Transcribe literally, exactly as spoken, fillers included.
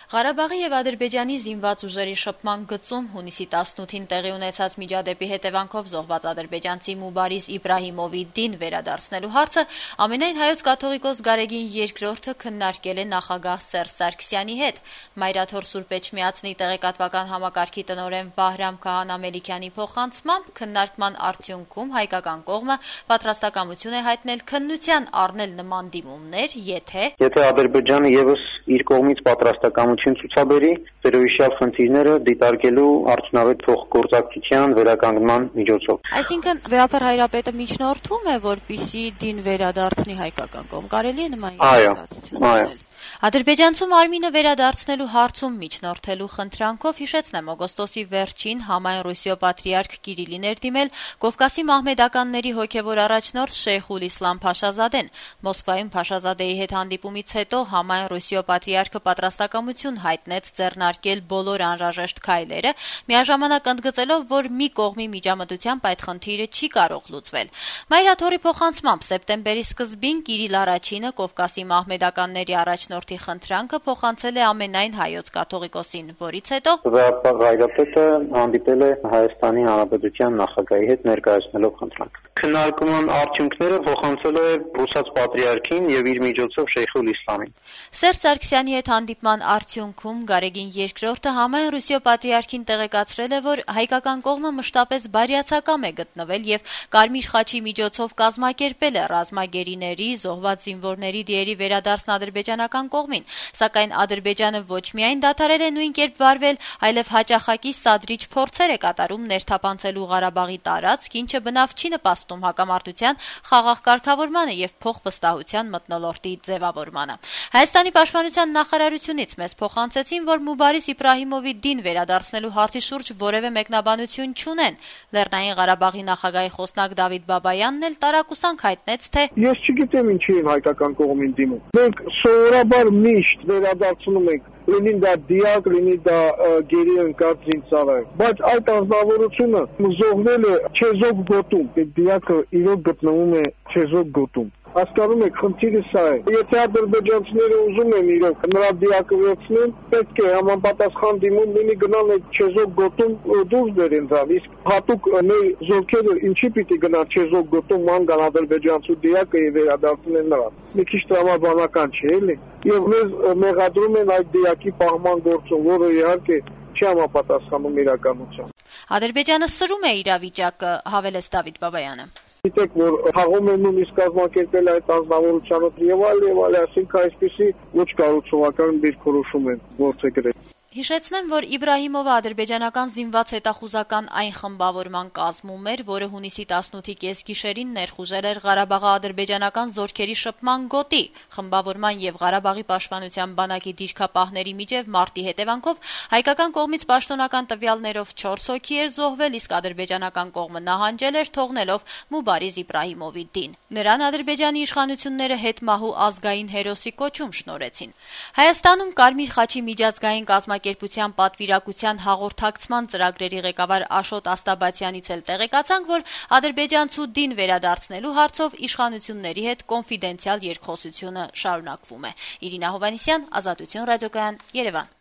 Ղարաբաղի եւ Ադրբեջանի զինված ուժերի շփման գծում հունիսի տասնութին տեղի ունեցած միջադեպի հետևանքով զոհված ադրբեջանցի Մուբարիզ Իբրահիմովի դին վերադարձնելու հարցը ամենայն հայոց կաթողիկոս Գարեգին երկրորդը քննարկել է նախագահ Սերժ Սարգսյանի հետ։ Մայրաթոր Սուրբ Էջմիածնի տեղեկատվական համակարգի տնօրեն Վահրամ Քահանա-Մելիքյանի փոխանցմամբ քննարկման արդյունքում հայկական կողմը պատրաստակամություն է հայտնել քննության առնել նման դիմումներ, եթե Եթե Ադրբեջանը եւս իր կողմից պատրաստակամություն ցուցաբերի վերոհիշյալ խնդիրները դիտարկելու արդյունավետ փոխգործակցության վերականգնման միջոցով։ Այսինքն Վեհապար Հայրապետը միջնորդում է, որպեսզի դին վերադարձնի հայկական կողմ։ Կարելի է նման իրադարձություն։ Այո։ Ադրբեջանցում Արմինը վերադարձնելու հարցում միջնորդելու խնդրանքով հիշեցնեմ օգոստոսի վերջին համայն Ռուսիո պատրիարք Կիրիլին էր դիմել Կովկասի մահմեդականների հոգևոր առաջնորդ Շեյխուլ Իսլամ Փաշազադեն։ Մոսկվայում Փաշազադեի հետ հանդիպումից հետո համայն Ռուսիո պատրիարքը պատրաստակամություն հայտնեց ձեռնարկել բոլոր անհրաժեշտ քայլերը, միաժամանակ ընդգծելով, որ մի կողմի միջամտությամբ այդ խնդիրը չի կարող լուծվել։ Մայրաթորի փոխանցմամբ սեպտեմբերի սկզբին Կիրիլ առաջինը Կովկասի մահմեդականների առաջնորդի խնդրանքը փոխանցել է ամենայն հայոց կաթողիկոսին, որից հետո Վեհապար Հայրապետը հանդիպել է Հայաստանի Հանրապետության նախագահի հետ ներկայացնելով խնդրանք։ Քննարկման արդյունքները փոխանցել է ռուսաց պատրիարքին եւ իր միջոցով Շեյխուլ Իսլամին։ Սերժ Սարգսյանի հետ հանդիպման արդյունքում Գարեգին երկրորդը համայն Ռուսիո պատրիարքին տեղեկացրել է, որ հայկական կողմը մշտապես բարյացակամ է գտնվել եւ Կարմիր խաչի միջոցով կազմակերպել է ռազմագերիների, զոհված զինվորների դիերի վերադարձն ադրբեջանական կողմին, սակայն Ադրբեջանը ոչ միայն դադարել է նույն կերպ վարվել, այլև հաճախակի սադրիչ փորձեր է կատարում ներթափանցելու Ղարաբաղի տարածք, ինչը բնավ չի նպաստում հակամարտության խաղաղ կարգավորմանը եւ փոխվստահության մթնոլորտի ձևավորմանը։ Հայաստանի պաշտպանության նախարարությունից մեզ փոխանցեցին, որ Մուբարիզ Իբրահիմովի դին վերադարձնելու հարցի շուրջ որևէ մեկնաբանություն չունեն։ Լեռնային Ղարաբաղի նախագահի խոսնակ Դավիթ Բաբայանն էլ տարակուսանք հայտնեց, թե Ես չգիտեմ ինչի են հայկական կողմին դիմում։ Մենք սովորաբար միշտ վերադարձնում ենք լինի դա դիակ, լինի դա գերի ընկած զինծառայ, բայց այդ անձնավորությունը զոհվել է Չեզոք գոտում, այդ դիակը իրոք գտնվում է Չեզոք գոտում։ Հասկանում եք, խնդիրը սա է։ Եթե ադրբեջանցիները ուզում են իրոք նրա դիակը վերցնեն, պետք է համապատասխան դիմում լինի գնալ այդ Չեզոք գոտում դուրս բերեն ձավ։ Իսկ հատուկ մեր զորքերը ինչի պիտի գնա Չեզոք գոտում ման գան ադրբեջանցու դիակը եւ վերադարձնեն նրան։ Մի քիչ տրամաբանական չէ, էլի։ Եվ մեզ մեղադրում են այդ դիակի պահման գործում, որը իհարկե չի համապատասխանում իրականության։ Ադրբեջանը սրում է իրավիճակը, հավելեց Դավիթ Բաբայանը։ Գիտեք, որ խաղում են նույնիսկ կազմակերպել այդ անձնավորությունը եւ այլ եւ այլ, այսինքն այսպեսի ոչ կառուցողական դիրքորոշում են գործել։ Հիշեցնեմ, որ Իբրահիմովը ադրբեջանական զինված հետախուզական այն խմբավորման կազմում էր, որը հունիսի տասնութի կեսգիշերին ներխուժել էր Ղարաբաղի ադրբեջանական զորքերի շփման գոտի։ Խմբավորման եւ Ղարաբաղի պաշտպանության բանակի դիրքապահների միջև մարտի հետևանքով հայկական կողմից պաշտոնական տվյալներով չորս հոգի էր զոհվել, իսկ ադրբեջանական կողմը նահանջել էր, թողնելով Մուբարիզ Իբրահիմովի դին։ Նրան ադրբեջանի իշխանությունները հետմահու ազգային հերոսի կոչում շնորհեցին։ Հայաստանում Կարմիր խաչի միջազգային կազմակերպության պատվիրակության հաղորդակցման ծրագրերի ղեկավար Աշոտ Աստաբացյանից էլ տեղեկացանք, որ ադրբեջանցու դին վերադարձնելու հարցով իշխանությունների հետ կոնֆիդենցիալ երկխոսությունը շարունակվում է։ Իրինա Հովհաննիսյան, Ազատություն ռադիոկայան, Երևան։